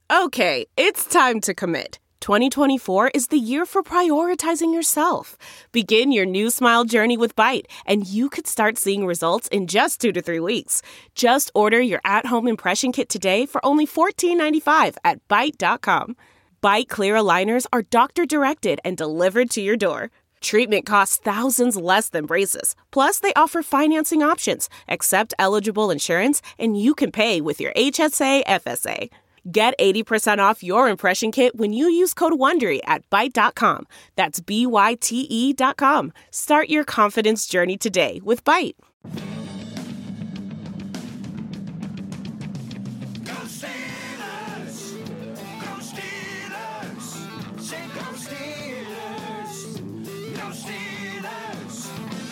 Okay, it's time to commit. 2024 is the year for prioritizing yourself. Begin your new smile journey with Byte, and you could start seeing results in just 2 to 3 weeks. Just order your at-home impression kit today for only $14.95 at Byte.com. Byte Clear aligners are doctor-directed and delivered to your door. Treatment costs thousands less than braces. Plus, they offer financing options, accept eligible insurance, and you can pay with your HSA FSA. Get 80% off your impression kit when you use code WONDERY at Byte.com. That's BYTE.com. Start your confidence journey today with Byte. Go Steelers! Go Steelers! Say go Steelers! Go Steelers!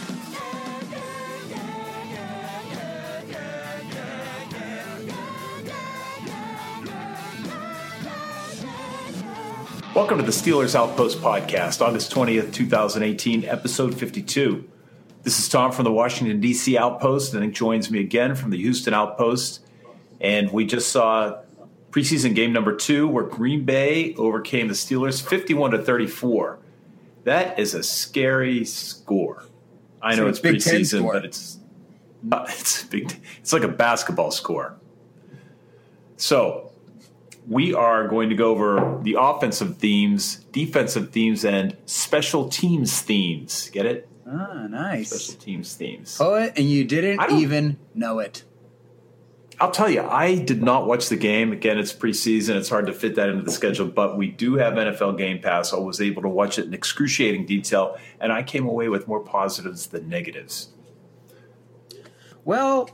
Welcome to the Steelers Outpost Podcast, August 20th, 2018, episode 52. This is Tom from the Washington, D.C. Outpost, and it joins me again from the Houston Outpost. And we just saw preseason game number 2 where Green Bay overcame the Steelers 51-34. That is a scary score. I know it's preseason, but it's big. It's like a basketball score. So we are going to go over the offensive themes, defensive themes, and special teams themes. Get it? Ah, nice. Special teams themes. Poet, and you didn't even know it. I'll tell you, I did not watch the game. Again, it's preseason. It's hard to fit that into the schedule, but we do have NFL Game Pass. I was able to watch it in excruciating detail, and I came away with more positives than negatives. Well,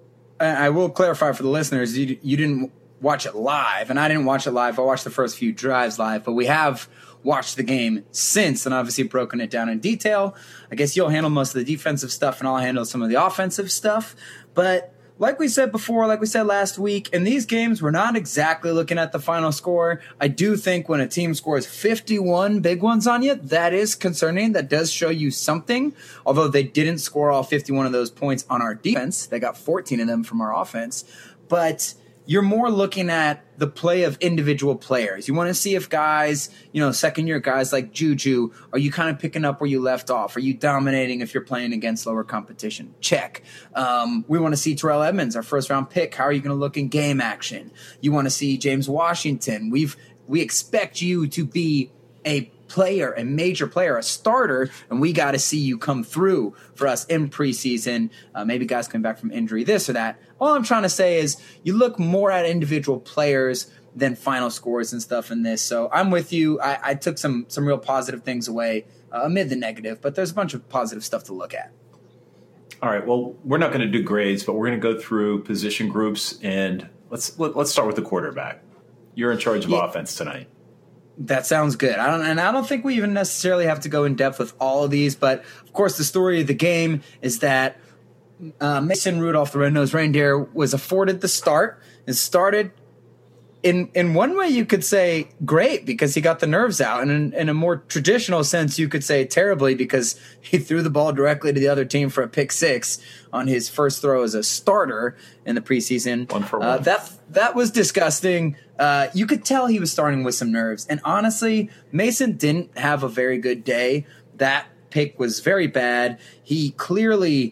I will clarify for the listeners, you didn't watch it live, and I didn't watch it live. I watched the first few drives live, but we have watched the game since and obviously broken it down in detail. I guess you'll handle most of the defensive stuff, and I'll handle some of the offensive stuff. But like we said before, like we said last week, in these games, we're not exactly looking at the final score. I do think when a team scores 51 big ones on you, that is concerning. That does show you something, although they didn't score all 51 of those points on our defense. They got 14 of them from our offense. But you're more looking at the play of individual players. You want to see if guys, second-year guys like Juju, are you kind of picking up where you left off? Are you dominating if you're playing against lower competition? Check. We want to see Terrell Edmunds, our first-round pick. How are you going to look in game action? You want to see James Washington. We expect you to be a player, a major player, a starter, and we got to see you come through for us in preseason. Maybe guys coming back from injury, this or that. All I'm trying to say is you look more at individual players than final scores and stuff in this. So I'm with you. I took some real positive things away amid the negative, but there's a bunch of positive stuff to look at. All right. Well, we're not going to do grades, but we're going to go through position groups, and let's start with the quarterback. You're in charge of offense tonight. That sounds good. I don't think we even necessarily have to go in depth with all of these, but of course the story of the game is that Mason Rudolph, the red-nosed reindeer, was afforded the start and started in one way you could say great because he got the nerves out, and in a more traditional sense you could say terribly because he threw the ball directly to the other team for a pick six on his first throw as a starter in the preseason. 1 for 1. That was disgusting. You could tell he was starting with some nerves, and honestly, Mason didn't have a very good day. That pick was very bad. He clearly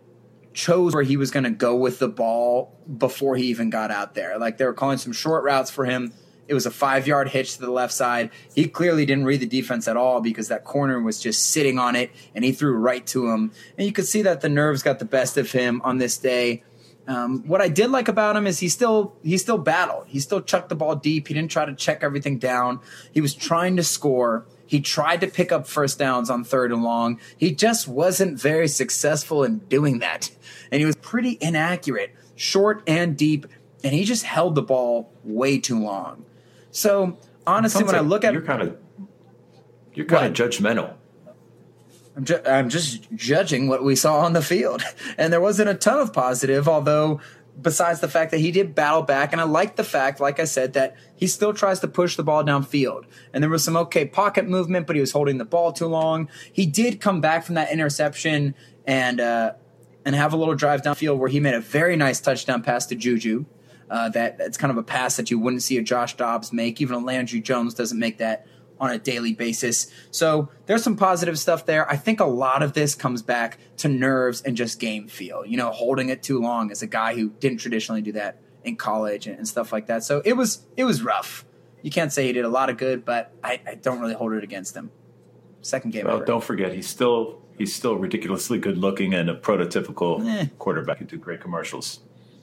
chose where he was going to go with the ball before he even got out there. Like, they were calling some short routes for him. It was a 5-yard hitch to the left side. He clearly didn't read the defense at all because that corner was just sitting on it, and he threw right to him. And you could see that the nerves got the best of him on this day. What I did like about him is he still battled. He still chucked the ball deep. He didn't try to check everything down. He was trying to score. He tried to pick up first downs on 3rd and long. He just wasn't very successful in doing that. And he was pretty inaccurate, short and deep, and he just held the ball way too long. So, honestly, when I look at... You're kind of judgmental. I'm just judging what we saw on the field. And there wasn't a ton of positive, although besides the fact that he did battle back. And I like the fact, like I said, that he still tries to push the ball downfield. And there was some okay pocket movement, but he was holding the ball too long. He did come back from that interception and have a little drive downfield where he made a very nice touchdown pass to Juju. That's kind of a pass that you wouldn't see a Josh Dobbs make. Even a Landry Jones doesn't make that on a daily basis. So there's some positive stuff there. I think a lot of this comes back to nerves and just game feel, holding it too long as a guy who didn't traditionally do that in college and stuff like that. So it was rough. You can't say he did a lot of good, but I don't really hold it against him. Second game ever. Don't forget, he's still ridiculously good looking and a prototypical quarterback who do great commercials.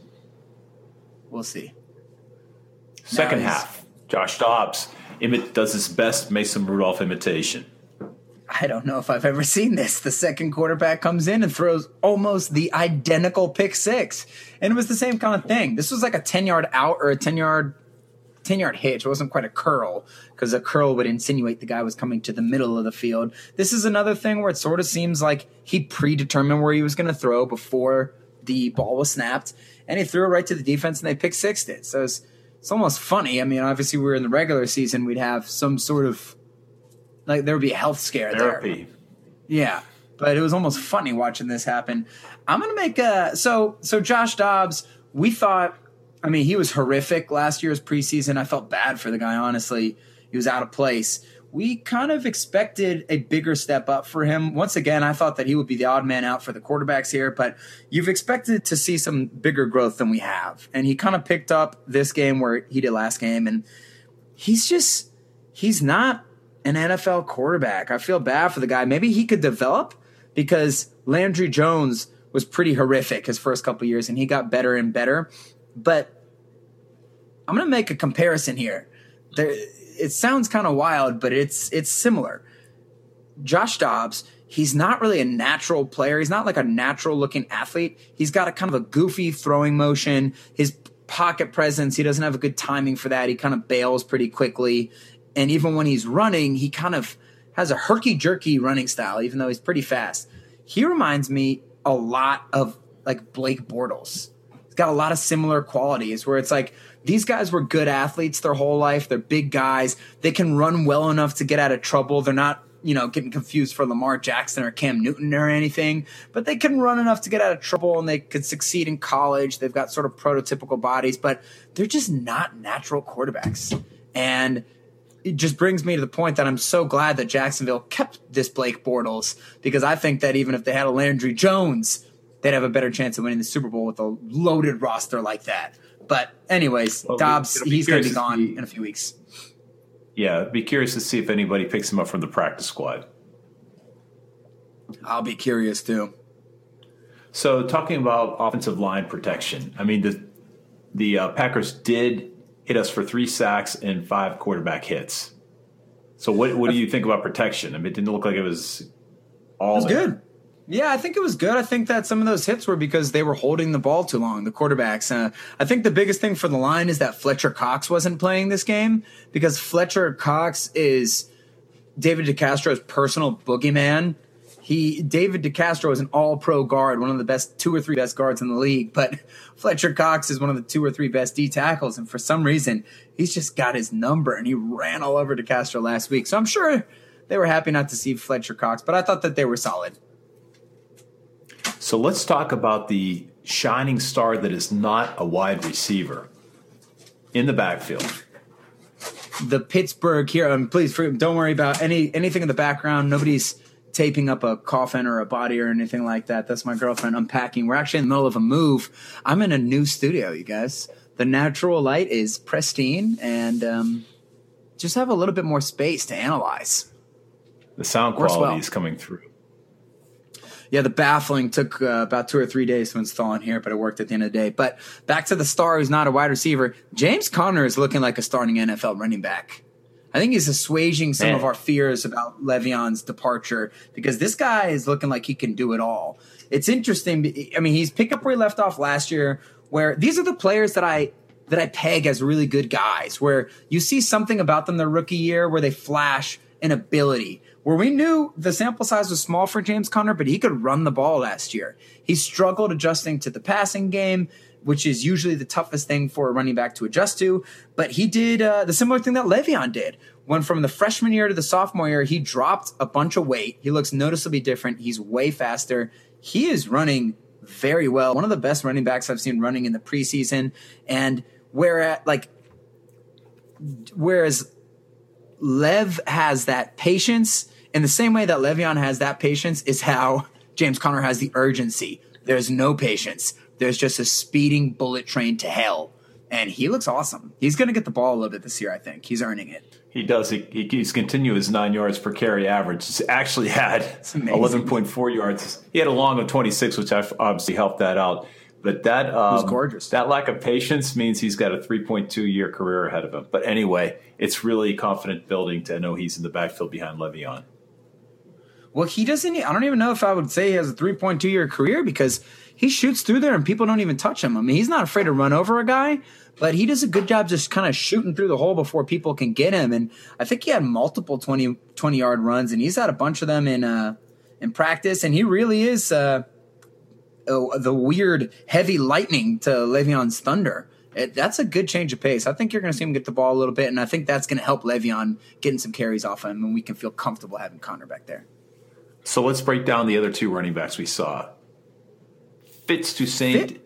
We'll see. Second half, Josh Dobbs does his best Mason Rudolph imitation. I don't know if I've ever seen this. The second quarterback comes in and throws almost the identical pick six. And it was the same kind of thing. This was like a 10-yard out or a 10-yard hitch. It wasn't quite a curl, because a curl would insinuate the guy was coming to the middle of the field. This is another thing where it sort of seems like he predetermined where he was going to throw before the ball was snapped, and he threw it right to the defense, and they pick sixed it. So it's almost funny. I mean, obviously we were in the regular season. We'd have some sort of, like, there would be a health scare therapy. There. Yeah, but it was almost funny watching this happen. I'm going to make so Josh Dobbs, we thought, I mean, he was horrific last year's preseason. I felt bad for the guy, honestly. He was out of place. We kind of expected a bigger step up for him. Once again, I thought that he would be the odd man out for the quarterbacks here, but you've expected to see some bigger growth than we have. And he kind of picked up this game where he did last game, and he's not an NFL quarterback. I feel bad for the guy. Maybe he could develop, because Landry Jones was pretty horrific his first couple years, and he got better and better. But I'm going to make a comparison here. It sounds kind of wild, but it's similar. Josh Dobbs, he's not really a natural player. He's not like a natural-looking athlete. He's got a kind of a goofy throwing motion. His pocket presence, he doesn't have a good timing for that. He kind of bails pretty quickly. And even when he's running, he kind of has a herky-jerky running style, even though he's pretty fast. He reminds me a lot of, like, Blake Bortles. He's got a lot of similar qualities where it's like, these guys were good athletes their whole life. They're big guys. They can run well enough to get out of trouble. They're not, getting confused for Lamar Jackson or Cam Newton or anything, but they can run enough to get out of trouble, and they could succeed in college. They've got sort of prototypical bodies, but they're just not natural quarterbacks. And it just brings me to the point that I'm so glad that Jacksonville kept this Blake Bortles, because I think that even if they had a Landry Jones, they'd have a better chance of winning the Super Bowl with a loaded roster like that. But anyways, Dobbs, he's going to be gone in a few weeks. Yeah, I'd be curious to see if anybody picks him up from the practice squad. I'll be curious too. So talking about offensive line protection, I mean, the Packers did hit us for 3 sacks and 5 quarterback hits. So what do you think about protection? I mean, it didn't look like it was all there. Good. Yeah, I think it was good. I think that some of those hits were because they were holding the ball too long, the quarterbacks. I think the biggest thing for the line is that Fletcher Cox wasn't playing this game, because Fletcher Cox is David DeCastro's personal boogeyman. David DeCastro is an all-pro guard, one of the best 2 or 3 best guards in the league, but Fletcher Cox is one of the 2 or 3 best D tackles, and for some reason, he's just got his number, and he ran all over DeCastro last week. So I'm sure they were happy not to see Fletcher Cox, but I thought that they were solid. So let's talk about the shining star that is not a wide receiver in the backfield. The Pittsburgh hero. Please don't worry about anything in the background. Nobody's taping up a coffin or a body or anything like that. That's my girlfriend unpacking. We're actually in the middle of a move. I'm in a new studio, you guys. The natural light is pristine, and just have a little bit more space to analyze. The sound quality is coming through. Yeah, the baffling took about 2 or 3 days to install in here, but it worked at the end of the day. But back to the star who's not a wide receiver. James Conner is looking like a starting NFL running back. I think he's assuaging some of our fears about Le'Veon's departure, because this guy is looking like he can do it all. It's interesting. I mean, he's picked up where he left off last year, where these are the players that I peg as really good guys, where you see something about them their rookie year where they flash an ability, where we knew the sample size was small for James Conner, but he could run the ball last year. He struggled adjusting to the passing game, which is usually the toughest thing for a running back to adjust to. But he did the similar thing that Le'Veon did. When from the freshman year to the sophomore year, he dropped a bunch of weight. He looks noticeably different. He's way faster. He is running very well. One of the best running backs I've seen running in the preseason. And whereas Lev has that patience, in the same way that Le'Veon has that patience is how James Conner has the urgency. There's no patience. There's just a speeding bullet train to hell. And he looks awesome. He's going to get the ball a little bit this year, I think. He's earning it. He does. He's continued his 9 yards per carry average. He's actually had 11.4 yards. He had a long of 26, which obviously helped that out. But that was gorgeous. That lack of patience means he's got a 3.2-year career ahead of him. But anyway, it's really confident building to know he's in the backfield behind Le'Veon. Well, he doesn't. I don't even know if I would say he has a 3.2-year career because he shoots through there and people don't even touch him. I mean, he's not afraid to run over a guy, but he does a good job just kind of shooting through the hole before people can get him. And I think he had multiple 20-yard runs, and he's had a bunch of them in practice. And he really is the weird heavy lightning to Le'Veon's thunder. That's a good change of pace. I think you're going to see him get the ball a little bit, and I think that's going to help Le'Veon getting some carries off him, and we can feel comfortable having Conner back there. So let's break down the other two running backs we saw. Fitz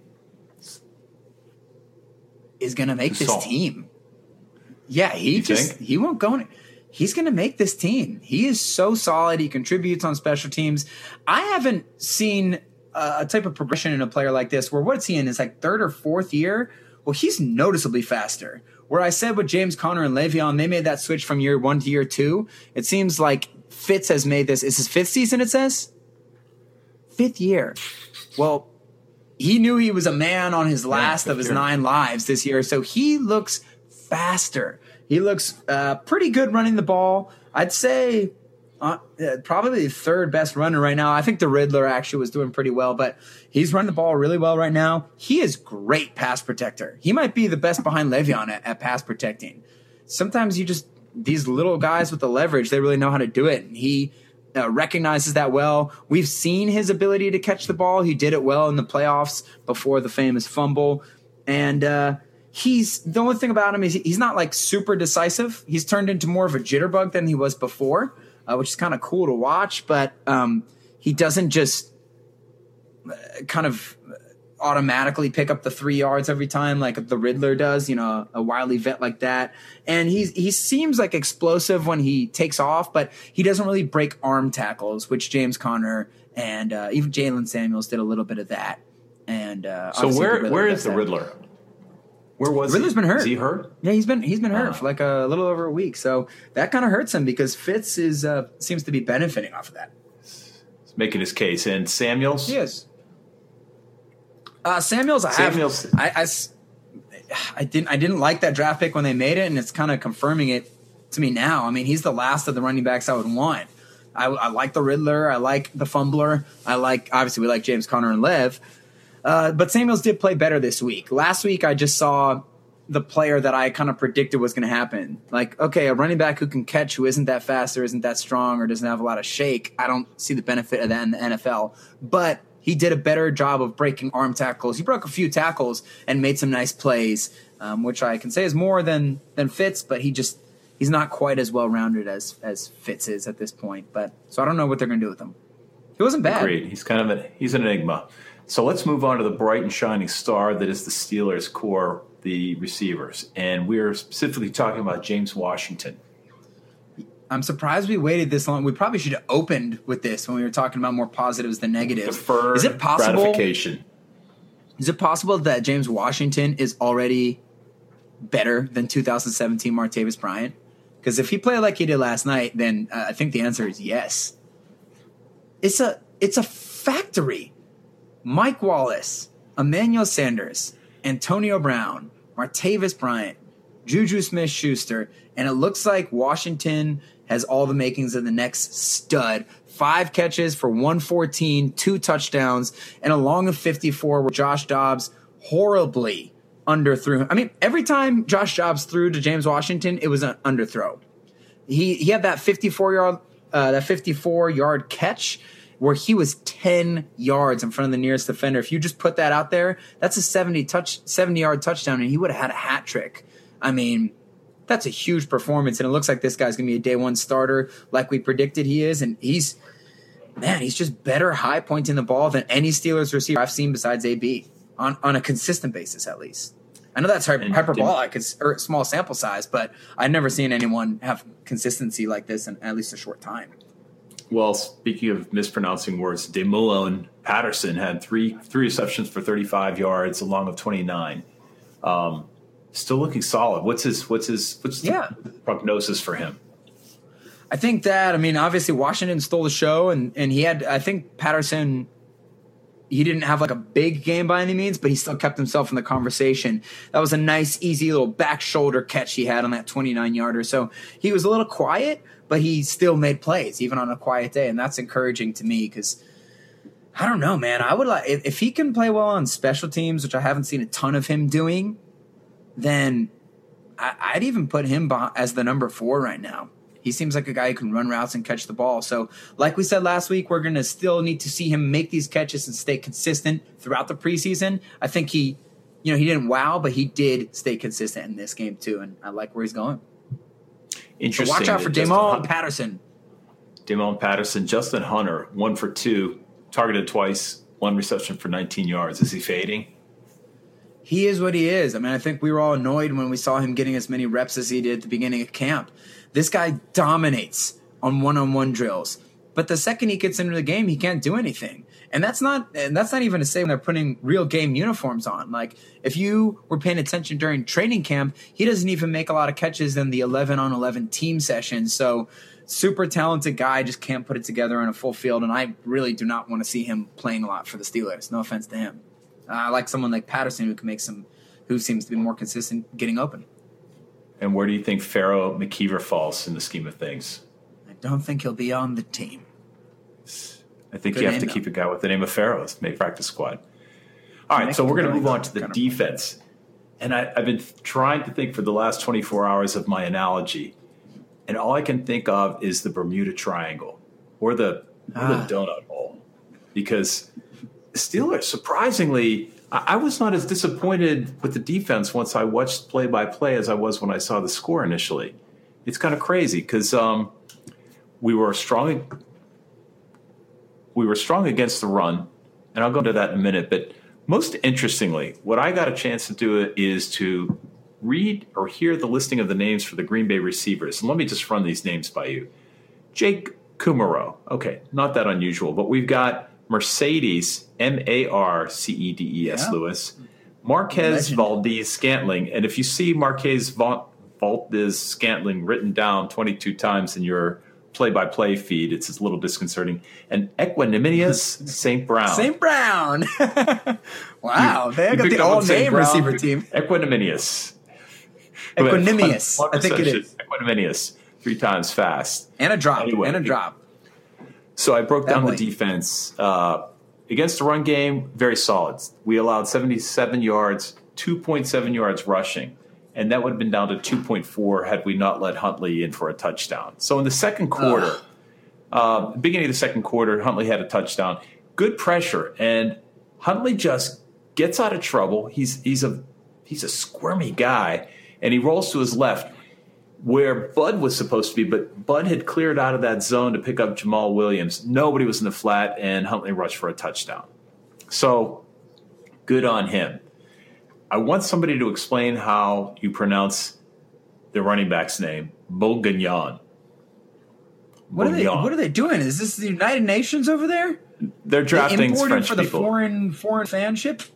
is going to make this team. Yeah, he won't go in. He's going to make this team. He is so solid. He contributes on special teams. I haven't seen a type of progression in a player like this where what's he in his like third or fourth year? Well, he's noticeably faster. Where I said with James Conner and Le'Veon, they made that switch from year 1 to year 2. It seems like Fitz has made this. Is his 5th season, it says? 5th year. Well, he knew he was a man on his last of his 9 lives this year, so he looks faster. He looks pretty good running the ball. I'd say probably the 3rd best runner right now. I think the Riddler actually was doing pretty well, but he's running the ball really well right now. He is great pass protector. He might be the best behind Le'Veon at pass protecting. Sometimes these little guys with the leverage, they really know how to do it. And he recognizes that well. We've seen his ability to catch the ball. He did it well in the playoffs before the famous fumble. And the only thing about him is he's not like super decisive. He's turned into more of a jitterbug than he was before, which is kind of cool to watch. But he doesn't just kind of automatically pick up the 3 yards every time like the Riddler does, a wily vet like that. And he seems like explosive when he takes off, but he doesn't really break arm tackles, which James Conner and even Jalen Samuels did a little bit of that. And so where is the Riddler? Where was Riddler's been hurt. Is he hurt? Yeah, he's been hurt for like a little over a week. So that kind of hurts him because Fitz seems to be benefiting off of that. He's making his case. And Samuels? He is. Samuels, I didn't like that draft pick when they made it, and it's kind of confirming it to me now. I mean, he's the last of the running backs I would want. I like the Riddler. I like the fumbler. Obviously we like James Conner and Lev. But Samuels did play better this week. Last week I just saw the player that I kind of predicted was going to happen. Like, okay, a running back who can catch, who isn't that fast or isn't that strong or doesn't have a lot of shake. I don't see the benefit of that in the NFL. But he did a better job of breaking arm tackles. He broke a few tackles and made some nice plays, which I can say is more than Fitz, but he's not quite as well-rounded as Fitz is at this point. So I don't know what they're going to do with him. He wasn't bad. Agreed. He's an enigma. So let's move on to the bright and shining star that is the Steelers' core, the receivers. And we're specifically talking about James Washington. I'm surprised we waited this long. We probably should have opened with this when we were talking about more positives than negatives. Deferred is it possible, gratification. Is it possible that James Washington is already better than 2017 Martavis Bryant? Because if he played like he did last night, then I think the answer is yes. It's a factory. Mike Wallace, Emmanuel Sanders, Antonio Brown, Martavis Bryant, Juju Smith-Schuster, and it looks like Washington has all the makings of the next stud. 5 catches for 114, 2 touchdowns, and a long of 54 where Josh Dobbs horribly underthrew him. I mean, every time Josh Dobbs threw to James Washington, it was an underthrow. He had that 54-yard catch where he was 10 yards in front of the nearest defender. If you just put that out there, that's a 70-yard touchdown, and he would have had a hat trick. I mean, that's a huge performance, and it looks like this guy's going to be a day one starter like we predicted he is, and he's just better high pointing the ball than any Steelers receiver I've seen besides AB on a consistent basis at least. I know that's And hyperbolic. It's a small sample size, but I've never seen anyone have consistency like this in at least a short time. Well, speaking of mispronouncing words, Demulon Patterson had three receptions for 35 yards, along with 29. Still looking solid. What's the prognosis for him? I think that, obviously Washington stole the show, and he had, I think Patterson, he didn't have like a big game by any means, but he still kept himself in the conversation. That was a nice, easy little back shoulder catch he had on that 29-yarder. So he was a little quiet, but he still made plays, even on a quiet day, and that's encouraging to me because, I don't know, man. I would like, if he can play well on special teams, which I haven't seen a ton of him doing, then I'd even put him as the number 4 right now. He seems like a guy who can run routes and catch the ball. So like we said last week, we're going to still need to see him make these catches and stay consistent throughout the preseason. I think he didn't wow, but he did stay consistent in this game too, and I like where he's going. Interesting. So watch out for Demulon Patterson. Demulon Patterson, Justin Hunter, 1 for 2, targeted twice, 1 reception for 19 yards. Is he fading? He is what he is. I think we were all annoyed when we saw him getting as many reps as he did at the beginning of camp. This guy dominates on one-on-one drills. But the second he gets into the game, he can't do anything. And that's not even to say when they're putting real game uniforms on. Like, if you were paying attention during training camp, he doesn't even make a lot of catches in the 11-on-11 team session. So super talented guy, just can't put it together on a full field. And I really do not want to see him playing a lot for the Steelers. No offense to him. I like someone like Patterson who seems to be more consistent getting open. And where do you think Pharaoh McKeever falls in the scheme of things? I don't think he'll be on the team. I think Good you have to name, keep a guy with the name of Pharaoh as make practice squad. All right, so we're going to move on to the defense. And I've been trying to think for the last 24 hours of my analogy, and all I can think of is the Bermuda Triangle or the donut hole. Because Steelers, surprisingly, I was not as disappointed with the defense once I watched play-by-play as I was when I saw the score initially. It's kind of crazy because we were strong against the run, and I'll go into that in a minute. But most interestingly, what I got a chance to do is to read or hear the listing of the names for the Green Bay receivers. And let me just run these names by you. Jake Kumaro. Okay, not that unusual, but we've got Mercedes, Marcedes Lewis, Marquez Valdez Scantling. And if you see Marquez Valdez Scantling written down 22 times in your play-by-play feed, it's a little disconcerting. And Equanimous St. Brown. St. Brown. Wow. They got the all-name receiver team. Equanimous. I think it is. Equanimous. 3 times fast. And a drop. Anyway, So I broke down the defense. Against the run game, very solid. We allowed 77 yards, 2.7 yards rushing. And that would have been down to 2.4 had we not let Huntley in for a touchdown. So in the second quarter, beginning of the second quarter, Huntley had a touchdown. Good pressure. And Huntley just gets out of trouble. He's a squirmy guy. And he rolls to his left, where Bud was supposed to be, but Bud had cleared out of that zone to pick up Jamal Williams. Nobody was in the flat, and Huntley rushed for a touchdown. So, good on him. I want somebody to explain how you pronounce the running back's name, Bourguignon. What are they doing? Is this the United Nations over there? They're drafting French for the people. foreign fanship?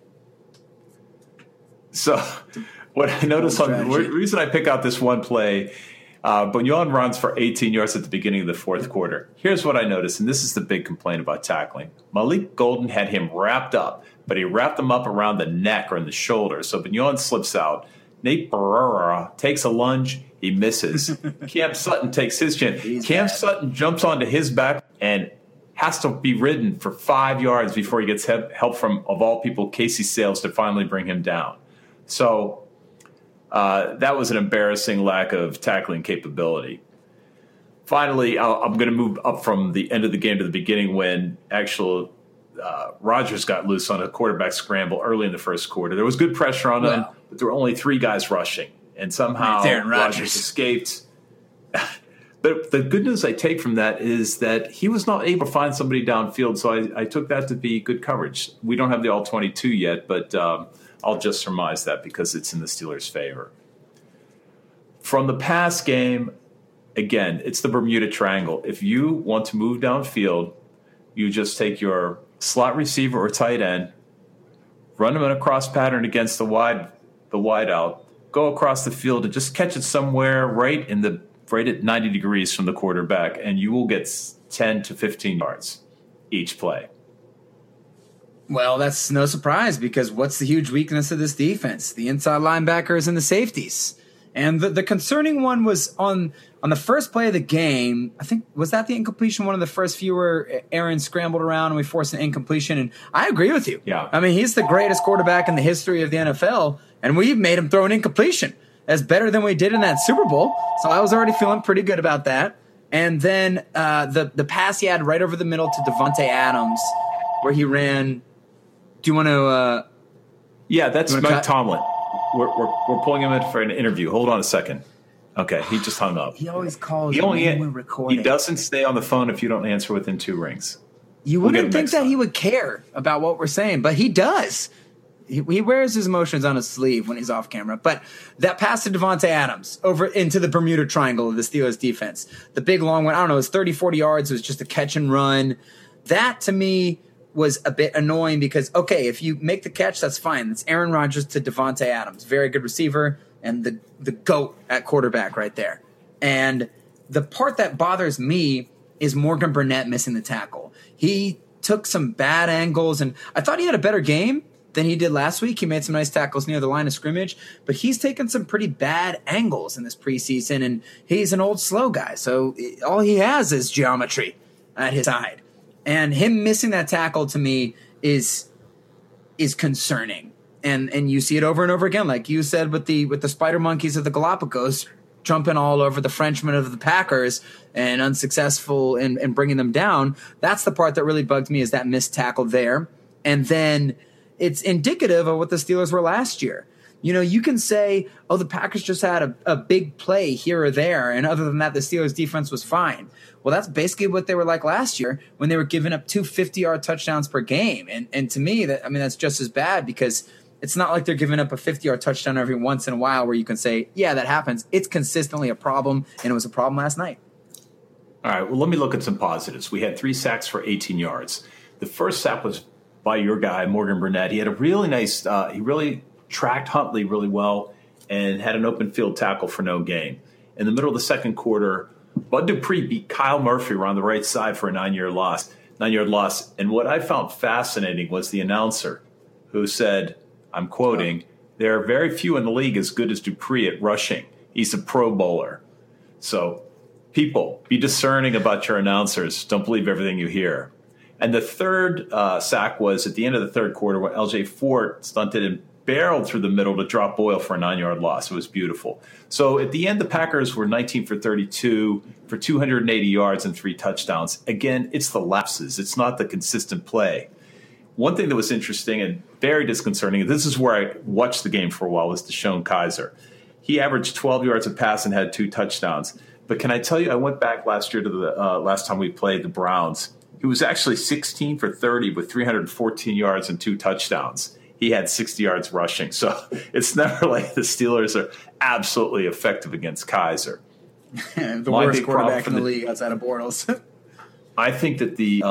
So what I noticed the reason I pick out this one play, Bourguignon runs for 18 yards at the beginning of the fourth quarter. Here's what I noticed, and this is the big complaint about tackling. Malik Golden had him wrapped up, but he wrapped him up around the neck or in the shoulder. So Bourguignon slips out. Nate Barrera takes a lunge. He misses. Cam Sutton takes his chin. Sutton jumps onto his back and has to be ridden for 5 yards before he gets help from, of all people, Casey Sales to finally bring him down. So that was an embarrassing lack of tackling capability. Finally, I'm going to move up from the end of the game to the beginning when Rodgers got loose on a quarterback scramble early in the first quarter. There was good pressure on him, but there were only 3 guys rushing. And somehow Rodgers escaped. But the good news I take from that is that he was not able to find somebody downfield, so I took that to be good coverage. We don't have the all-22 yet, but I'll just surmise that because it's in the Steelers' favor. From the pass game, again, it's the Bermuda Triangle. If you want to move downfield, you just take your slot receiver or tight end, run them in a cross pattern against the wide out, go across the field and just catch it somewhere right at 90 degrees from the quarterback, and you will get 10 to 15 yards each play. Well, that's no surprise because what's the huge weakness of this defense? The inside linebackers and the safeties. And the concerning one was on the first play of the game. I think, was that the incompletion, one of the first few where Aaron scrambled around and we forced an incompletion? And I agree with you. Yeah. I mean, he's the greatest quarterback in the history of the NFL, and we made him throw an incompletion. That's better than we did in that Super Bowl. So I was already feeling pretty good about that. And then the pass he had right over the middle to Davante Adams where he ran. Do you want to yeah, that's Mike Tomlin. We're pulling him in for an interview. Hold on a second. Okay, he just hung up. He always calls when we're recording. He doesn't stay on the phone if you don't answer within 2 rings. You wouldn't think that he would care about what we're saying, but he does. He wears his emotions on his sleeve when he's off camera. But that pass to Davante Adams over into the Bermuda Triangle of the Steelers defense, the big long one, I don't know, it was 30, 40 yards. It was just a catch and run. That, to me, was a bit annoying because, okay, if you make the catch, that's fine. It's Aaron Rodgers to Davante Adams. Very good receiver and the GOAT at quarterback right there. And the part that bothers me is Morgan Burnett missing the tackle. He took some bad angles, and I thought he had a better game than he did last week. He made some nice tackles near the line of scrimmage, but he's taken some pretty bad angles in this preseason, and he's an old, slow guy. So all he has is geometry at his side. And him missing that tackle to me is concerning. And you see it over and over again, like you said with the spider monkeys of the Galapagos jumping all over the Frenchmen of the Packers and unsuccessful in bringing them down. That's the part that really bugged me, is that missed tackle there. And then it's indicative of what the Steelers were last year. You know, you can say, oh, the Packers just had a big play here or there, and other than that, the Steelers' defense was fine. Well, that's basically what they were like last year when they were giving up 2 50-yard touchdowns per game. And to me, that's just as bad, because it's not like they're giving up a 50-yard touchdown every once in a while where you can say, yeah, that happens. It's consistently a problem, and it was a problem last night. All right, well, let me look at some positives. We had 3 sacks for 18 yards. The first sack was by your guy, Morgan Burnett. He had a really nice he really tracked Huntley really well and had an open field tackle for no gain. In the middle of the second quarter, Bud Dupree beat Kyle Murphy around the right side for a 9-yard loss. And what I found fascinating was the announcer who said, I'm quoting, "There are very few in the league as good as Dupree at rushing. He's a Pro Bowler." So people, be discerning about your announcers. Don't believe everything you hear. And the third sack was at the end of the third quarter when L.J. Fort stunted and barreled through the middle to drop Boyle for a 9-yard loss. It was beautiful. So at the end, the Packers were 19 for 32 for 280 yards and 3 touchdowns. Again, it's the lapses. It's not the consistent play. One thing that was interesting and very disconcerting, this is where I watched the game for a while, was DeShone Kizer. He averaged 12 yards a pass and had 2 touchdowns. But can I tell you, I went back last year to the last time we played the Browns. He was actually 16 for 30 with 314 yards and 2 touchdowns. He had 60 yards rushing. So it's never like the Steelers are absolutely effective against Kizer. The worst quarterback in the league outside of Bortles. I think that the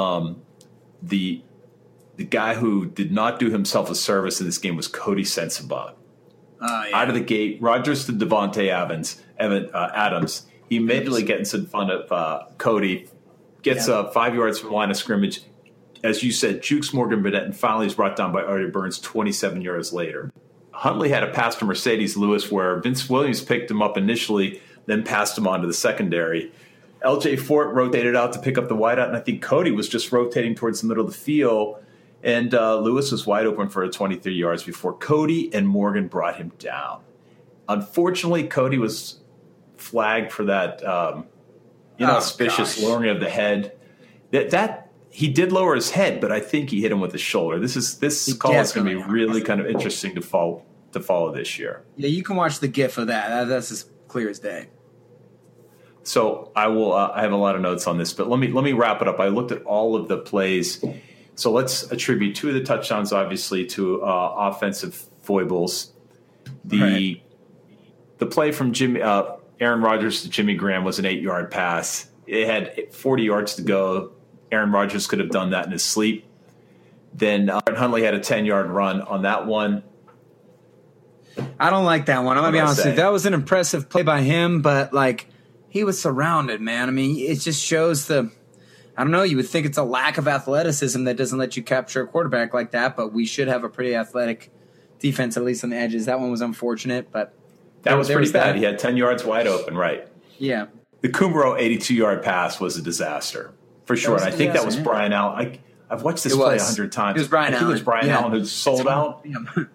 guy who did not do himself a service in this game was Cody Sensabaugh. Yeah. Out of the gate, Rodgers to Davante Adams. He immediately gets in front of Cody, gets 5 yards from the line of scrimmage. As you said, jukes Morgan Burnett, and finally is brought down by Artie Burns 27 yards later. Huntley had a pass to Mercedes Lewis where Vince Williams picked him up initially, then passed him on to the secondary. L.J. Fort rotated out to pick up the wideout, and I think Cody was just rotating towards the middle of the field, and Lewis was wide open for 23 yards before Cody and Morgan brought him down. Unfortunately, Cody was flagged for that auspicious lowering of the head. That he did lower his head, but I think he hit him with the shoulder. This call is going to be really kind of interesting to follow this year. Yeah, you can watch the GIF of that. That's as clear as day. So I will. I have a lot of notes on this, but let me wrap it up. I looked at all of the plays. So let's attribute 2 of the touchdowns, obviously, to offensive foibles. Right. The play from Aaron Rodgers to Jimmy Graham was an 8-yard pass. It had 40 yards to go. Aaron Rodgers could have done that in his sleep. Then Hundley had a 10-yard run on that one. I don't like that one. I'm going to be honest with you. say? That was an impressive play by him, but, like, he was surrounded, man. I mean, it just shows I don't know, you would think it's a lack of athleticism that doesn't let you capture a quarterback like that, but we should have a pretty athletic defense, at least on the edges. That one was unfortunate, but That was pretty bad. that. He had 10 yards wide open, right. Yeah. The Kumerow 82-yard pass was a disaster, for sure. was And a I think that was disaster, yeah. Brian Allen. I've watched this It play was. 100 times. It was Brian I think it was Allen. Brian Yeah. Allen who sold out.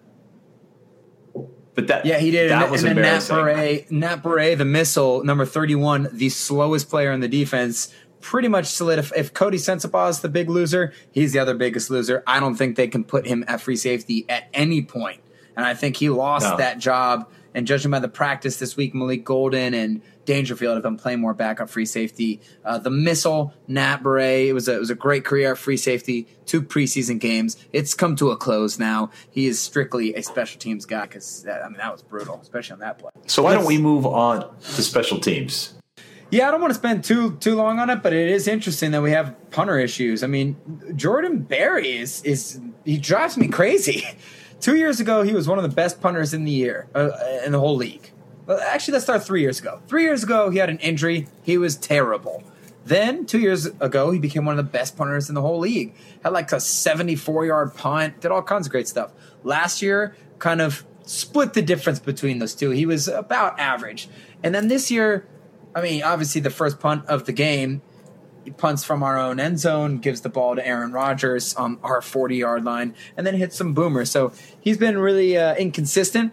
But that, Yeah, he did. That was and then embarrassing. Nat Beret, the missile, number 31, the slowest player in the defense, pretty much solidified. If Cody Sensabaugh is the big loser, he's the other biggest loser. I don't think they can put him at free safety at any point. And I think he lost that job. And judging by the practice this week, Malik Golden and Dangerfield have been playing more backup free safety. The missile, Nat Beret, it was a great career at free safety, 2 preseason games. It's come to a close now. He is strictly a special teams guy because, that was brutal, especially on that play. So why don't we move on to special teams? Yeah, I don't want to spend too long on it, but it is interesting that we have punter issues. I mean, Jordan Berry he drives me crazy. 2 years ago, he was one of the best punters in the year, in the whole league. Well, actually, let's start 3 years ago. 3 years ago, he had an injury. He was terrible. Then 2 years ago, he became one of the best punters in the whole league. Had like a 74-yard punt, did all kinds of great stuff. Last year, kind of split the difference between those two. He was about average. And then this year, I mean, obviously the first punt of the game, he punts from our own end zone, gives the ball to Aaron Rodgers on our 40-yard line, and then hits some boomers. So he's been really inconsistent.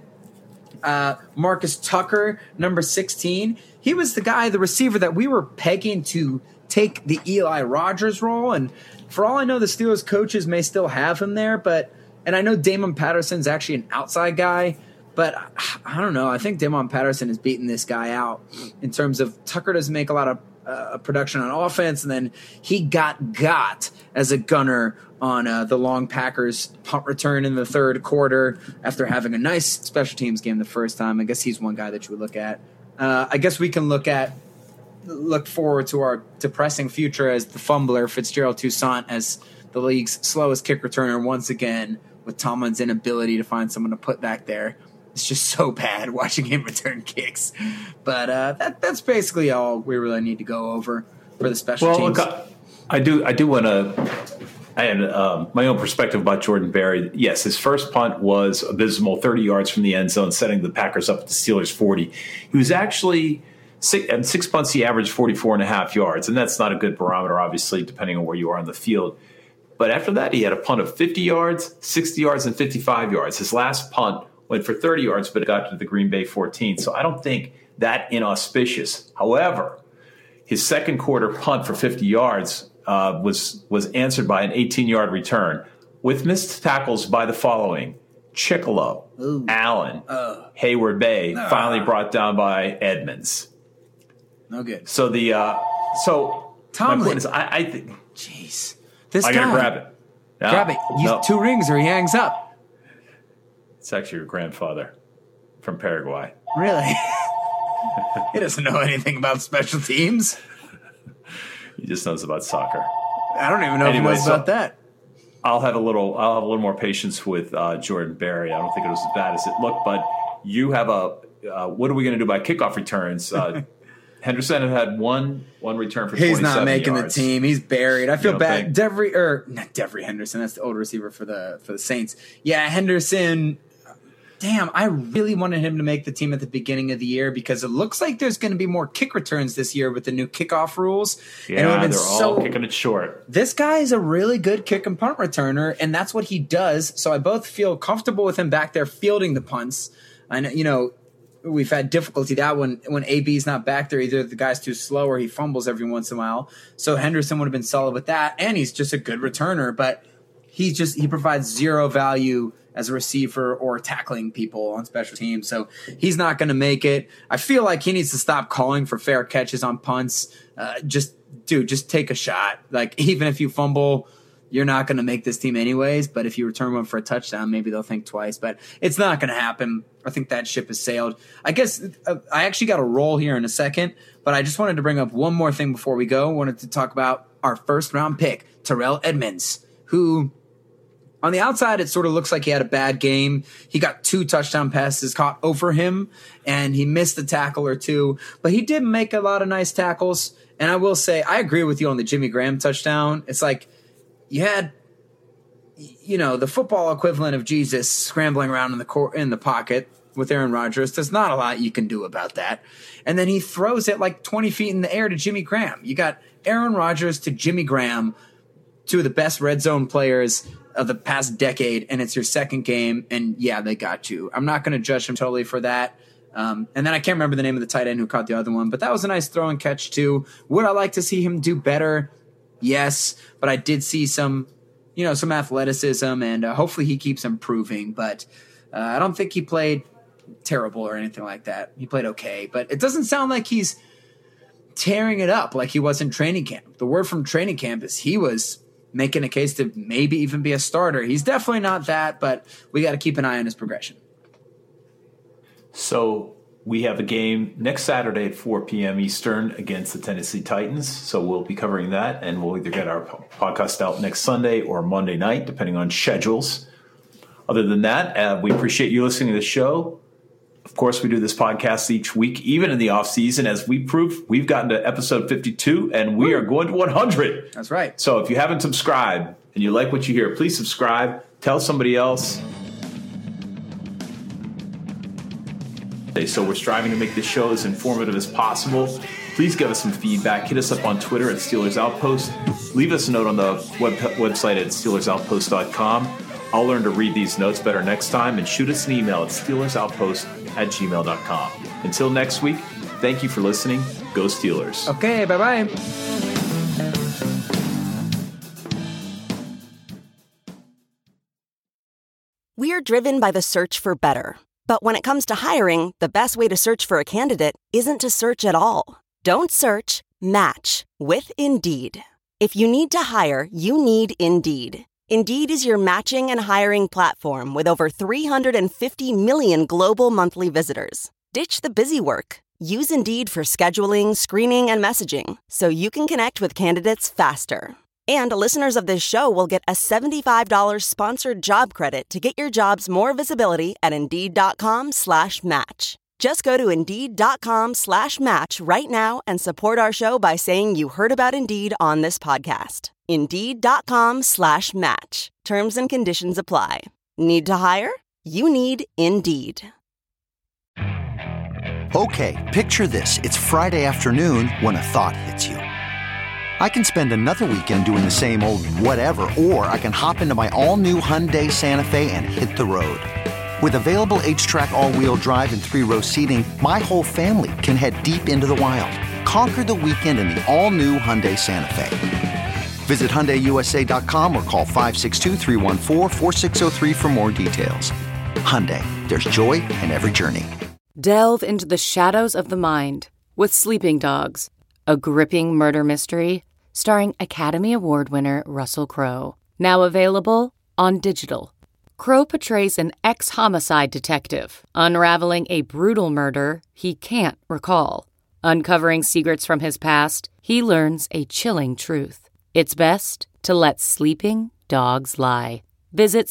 Marcus Tucker, number 16, he was the receiver that we were pegging to take the Eli Rogers role. And for all I know, the Steelers coaches may still have him there. And I know Damon Patterson's actually an outside guy, but I don't know. I think Damon Patterson is beating this guy out in terms of Tucker doesn't make a lot of production on offense, and then he got as a gunner on the long Packers punt return in the third quarter after having a nice special teams game the first time. I guess he's one guy that you would look at. I guess we can look forward to our depressing future as the fumbler Fitzgerald Toussaint as the league's slowest kick returner once again, with Tomlin's inability to find someone to put back there. It's just so bad watching him return kicks. But that's basically all we really need to go over for the special teams. Look, I do want to add my own perspective about Jordan Berry. Yes, his first punt was abysmal, 30 yards from the end zone, setting the Packers up at the Steelers' 40. He was actually at 6 punts, he averaged 44.5 yards, and that's not a good barometer, obviously, depending on where you are on the field. But after that, he had a punt of 50 yards, 60 yards, and 55 yards. His last punt went for 30 yards, but it got to the Green Bay 14. So I don't think that inauspicious. However, his second quarter punt for 50 yards was answered by an 18-yard return with missed tackles by the following: Chickalow, Allen, Hayward Bay, finally brought down by Edmonds. No good. So Tomlin. my point is, I think Jeez. This I guy. gotta grab it. No, Grab it. Use no. 2 rings or he hangs up. It's actually your grandfather from Paraguay. Really? He doesn't know anything about special teams. He just knows about soccer. I don't even know if he Anyway, knows so- about that. I'll have a little more patience with Jordan Berry. I don't think it was as bad as it looked, but you have what are we going to do about kickoff returns? Henderson had one return for 27 He's not making yards. the team. He's buried. I feel don't bad. think? Not Devery Henderson. That's the old receiver for the Saints. Yeah, Henderson. Damn, I really wanted him to make the team at the beginning of the year because it looks like there's going to be more kick returns this year with the new kickoff rules. And it Yeah, would've been they're all kicking it short. This guy is a really good kick and punt returner, and that's what he does. So I both feel comfortable with him back there fielding the punts. I know, we've had difficulty that when AB's not back there, either the guy's too slow or he fumbles every once in a while. So Henderson would have been solid with that, and he's just a good returner, but he provides zero value as a receiver or tackling people on special teams. So he's not going to make it. I feel like he needs to stop calling for fair catches on punts. Just take a shot. Like, even if you fumble, you're not going to make this team anyways, but if you return one for a touchdown, maybe they'll think twice. But it's not going to happen. I think that ship has sailed. I guess I actually got a roll here in a second, but I just wanted to bring up one more thing before we go. I wanted to talk about our first-round pick, Terrell Edmunds, who on the outside, it sort of looks like he had a bad game. He got 2 touchdown passes caught over him, and he missed a tackle or 2. But he did make a lot of nice tackles. And I will say, I agree with you on the Jimmy Graham touchdown. It's like you had, the football equivalent of Jesus scrambling around in the pocket with Aaron Rodgers. There's not a lot you can do about that. And then he throws it like 20 feet in the air to Jimmy Graham. You got Aaron Rodgers to Jimmy Graham, 2 of the best red zone players of the past decade, and it's your second game, and yeah, they got you. I'm not going to judge him totally for that. And then I can't remember the name of the tight end who caught the other one, but that was a nice throw and catch too. Would I like to see him do better? Yes, but I did see some athleticism, and hopefully he keeps improving. But I don't think he played terrible or anything like that. He played okay, but it doesn't sound like he's tearing it up like he was in training camp. The word from training camp is he was making a case to maybe even be a starter. He's definitely not that, but we got to keep an eye on his progression. So we have a game next Saturday at 4 p.m. Eastern against the Tennessee Titans. So we'll be covering that, and we'll either get our podcast out next Sunday or Monday night, depending on schedules. Other than that, we appreciate you listening to the show. Of course, we do this podcast each week, even in the off season. As we prove, we've gotten to episode 52, and we are going to 100. That's right. So if you haven't subscribed and you like what you hear, please subscribe. Tell somebody else. So we're striving to make this show as informative as possible. Please give us some feedback. Hit us up on Twitter at Steelers Outpost. Leave us a note on the website at SteelersOutpost.com. I'll learn to read these notes better next time, and shoot us an email at SteelersOutpost@gmail.com. Until next week, thank you for listening. Go Steelers. Okay, bye-bye. We're driven by the search for better. But when it comes to hiring, the best way to search for a candidate isn't to search at all. Don't search, match with Indeed. If you need to hire, you need Indeed. Indeed is your matching and hiring platform with over 350 million global monthly visitors. Ditch the busy work. Use Indeed for scheduling, screening, and messaging so you can connect with candidates faster. And listeners of this show will get a $75 sponsored job credit to get your jobs more visibility at Indeed.com/match. Just go to Indeed.com/match right now and support our show by saying you heard about Indeed on this podcast. Indeed.com/match. Terms and conditions apply. Need to hire? You need Indeed. Okay, picture this. It's Friday afternoon when a thought hits you. I can spend another weekend doing the same old whatever, or I can hop into my all-new Hyundai Santa Fe and hit the road. With available H-Track all-wheel drive and 3-row seating, my whole family can head deep into the wild. Conquer the weekend in the all-new Hyundai Santa Fe. Visit HyundaiUSA.com or call 562-314-4603 for more details. Hyundai, there's joy in every journey. Delve into the shadows of the mind with Sleeping Dogs, a gripping murder mystery starring Academy Award winner Russell Crowe. Now available on digital. Crowe portrays an ex-homicide detective unraveling a brutal murder he can't recall. Uncovering secrets from his past, he learns a chilling truth. It's best to let sleeping dogs lie. Visit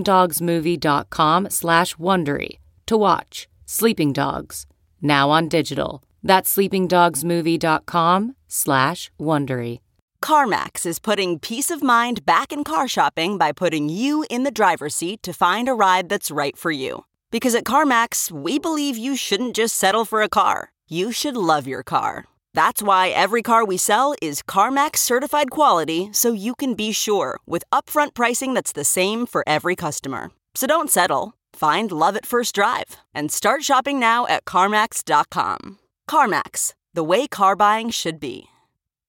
sleepingdogsmovie.com/Wondery to watch Sleeping Dogs, now on digital. That's sleepingdogsmovie.com/Wondery. CarMax is putting peace of mind back in car shopping by putting you in the driver's seat to find a ride that's right for you. Because at CarMax, we believe you shouldn't just settle for a car. You should love your car. That's why every car we sell is CarMax certified quality, so you can be sure with upfront pricing that's the same for every customer. So don't settle. Find love at first drive and start shopping now at CarMax.com. CarMax, the way car buying should be.